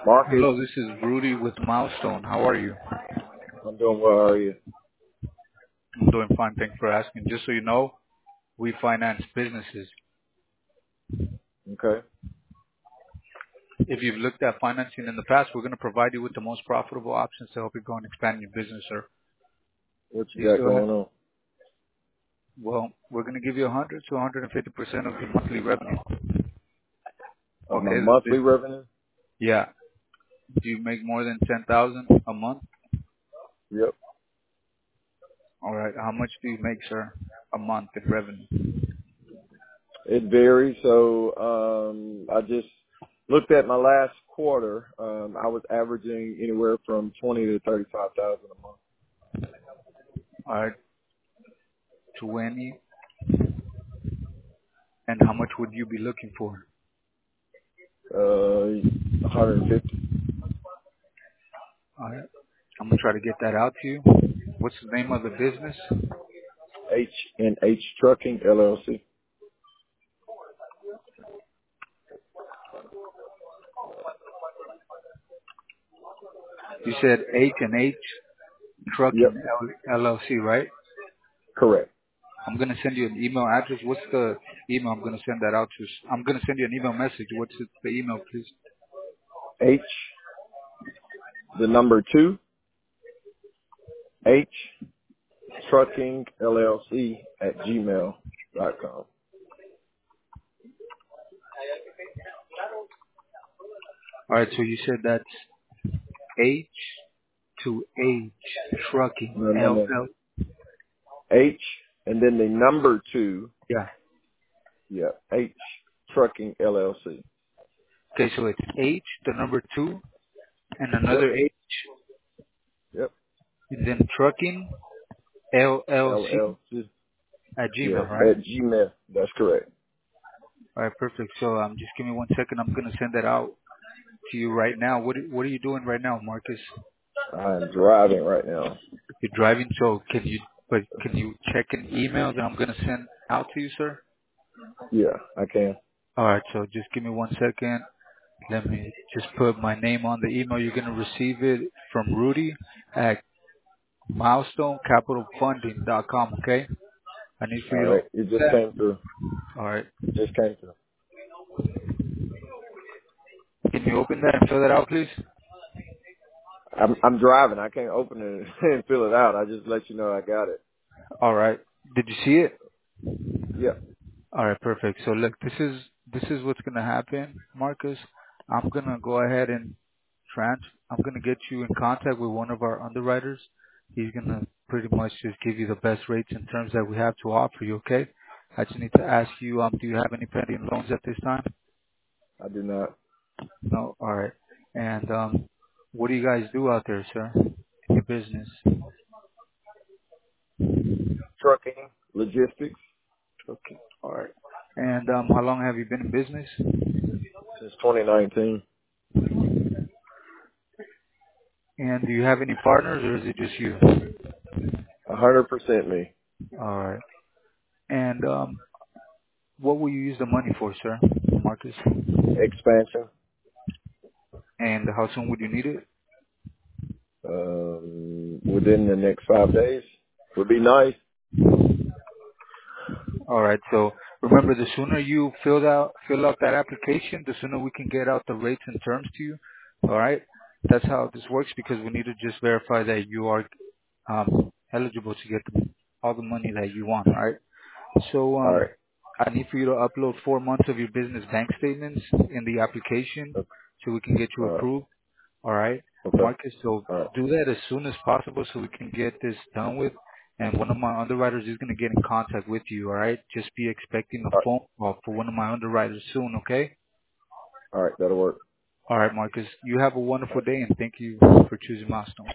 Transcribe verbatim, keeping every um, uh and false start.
Marcus, Hello, this is Rudy with Milestone. How are you? I'm doing well. How are you? I'm doing fine. Thanks for asking. Just so you know, we finance businesses. Okay. If you've looked at financing in the past, we're going to provide you with the most profitable options to help you grow and expand your business, sir. What Do you you got still have? going on? Well, we're going to give you one hundred to one hundred fifty percent of your monthly revenue. Uh, my Okay. monthly This- revenue? Yeah. Do you make more than ten thousand a month? Yep. All right. How much do you make, sir, a month in revenue? It varies. So um, I just looked at my last quarter. Um, I was averaging anywhere from twenty to thirty-five thousand a month. All right. twenty. And how much would you be looking for? Uh, one hundred fifty. All right. I'm gonna try to get that out to you. What's the name of the business? H and H Trucking L L C. You said H and H Trucking Yep. L L C, right? Correct. I'm gonna send you an email address. What's the email I'm gonna send that out to? I'm gonna send you an email message. What's it, the email, please? H, the number two, H Trucking L L C at gmail dot com. All right. So you said that's H to H Trucking No, no, L no. L. H and then the number two. Yeah. Yeah. H Trucking L L C. Okay. So it's H, the number two, and Yep. another H, Yep. and then Trucking L L C L L C. at Yes. Gmail, right? At Gmail. That's correct. All right. Perfect. So um, just give me one second. I'm gonna send that out to you right now. What are- What are you doing right now, Marcus? I'm driving right now. You're driving, so can you? But can you check an email that I'm gonna send out to you, sir? Yeah, I can. All right. So just give me one second. Let me just put my name on the email. You're gonna receive it from Rudy at milestone capital funding dot com. Okay. I need for All you to right. open It just that. came through. All right. Just came through. Can you open that and fill that out, please? I'm I'm driving. I can't open it and fill it out. I just let you know I got it. All right. Did you see it? Yeah. All right, perfect. So look, this is this is what's gonna happen, Marcus. I'm gonna go ahead and trans. I'm gonna get you in contact with one of our underwriters. He's gonna pretty much just give you the best rates and terms that we have to offer you. Okay. I just need to ask you, um, do you have any pending loans at this time? I do not. No. All right. And um, what do you guys do out there, sir? In your business? Trucking. Logistics. Okay. All right. And um, how long have you been in business? Since twenty nineteen. And do you have any partners, or is it just you? A hundred percent me. All right. And um, what will you use the money for, sir, Marcus? Expansion. And how soon would you need it? Um, within the next five days would be nice. All right. So remember, the sooner you fill out fill out that application, the sooner we can get out the rates and terms to you. All right. That's how this works because we need to just verify that you are um, eligible to get the, all the money that you want. All right. So All um, right. I need for you to upload four months of your business bank statements in the application Okay. so we can get you All right. approved. All right, Okay. Marcus. So All right. do that as soon as possible so we can get this done with. And one of my underwriters is going to get in contact with you. All right. Just be expecting a All right. phone call for one of my underwriters soon. Okay. All right. That'll work. All right, Marcus. You have a wonderful day and thank you for choosing Milestone.